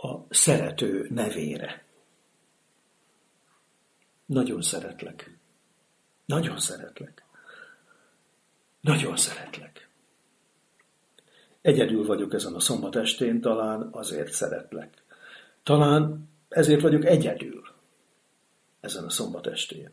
a szerető nevére. Nagyon szeretlek. Nagyon szeretlek. Nagyon szeretlek. Egyedül vagyok ezen a szombat estén, talán azért szeretlek. Talán ezért vagyok egyedül ezen a szombat estén.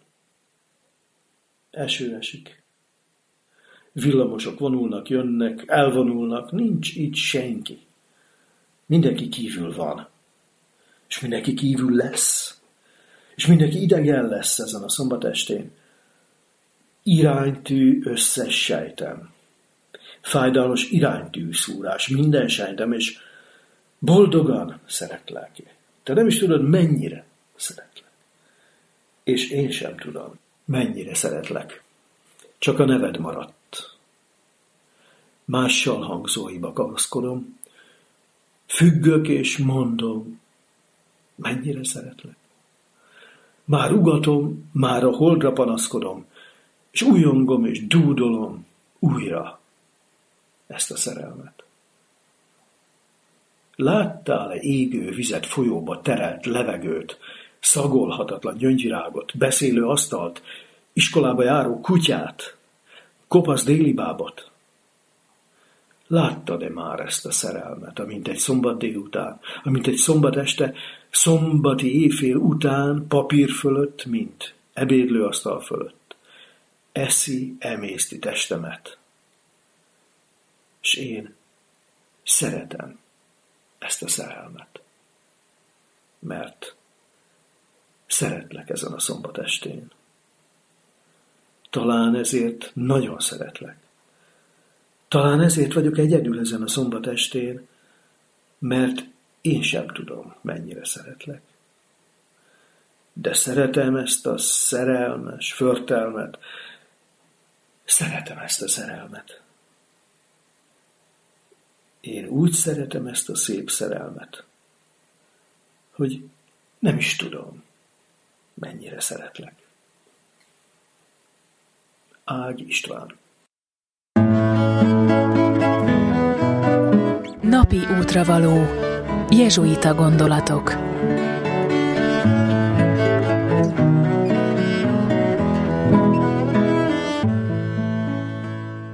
Eső esik. Villamosok vonulnak, jönnek, elvonulnak, nincs itt senki. Mindenki kívül van. És mindenki kívül lesz. És mindenki idegen lesz ezen a szombat estén. Iránytű összes sejtem. Fájdalmas iránytű szúrás minden sejtem, és boldogan szeretlek. Te nem is tudod, mennyire szeretlek. És én sem tudom, mennyire szeretlek. Csak a neved maradt. Mással hangzóiba kapaszkodom, függök és mondom, mennyire szeretlek. Már ugatom, már a holdra panaszkodom, és újongom és dúdolom újra ezt a szerelmet. Láttál-e égő vizet, folyóba terelt levegőt, szagolhatatlan gyöngyvirágot, beszélő asztalt, iskolába járó kutyát, kopasz déli bábot? Láttad-e már ezt a szerelmet, amint egy szombat délután, amint egy szombat este, szombati éjfél után, papír fölött, mint ebédlőasztal fölött, emészti testemet. És én szeretem ezt a szerelmet, mert szeretlek ezen a szombat estén. Talán ezért nagyon szeretlek. Talán ezért vagyok egyedül ezen a szombat estén, mert én sem tudom, mennyire szeretlek. De szeretem ezt a szerelmes förtelmet. Szeretem ezt a szerelmet. Én úgy szeretem ezt a szép szerelmet, hogy nem is tudom, mennyire szeretlek. Ág István. Napi útravaló. Jezsuita gondolatok.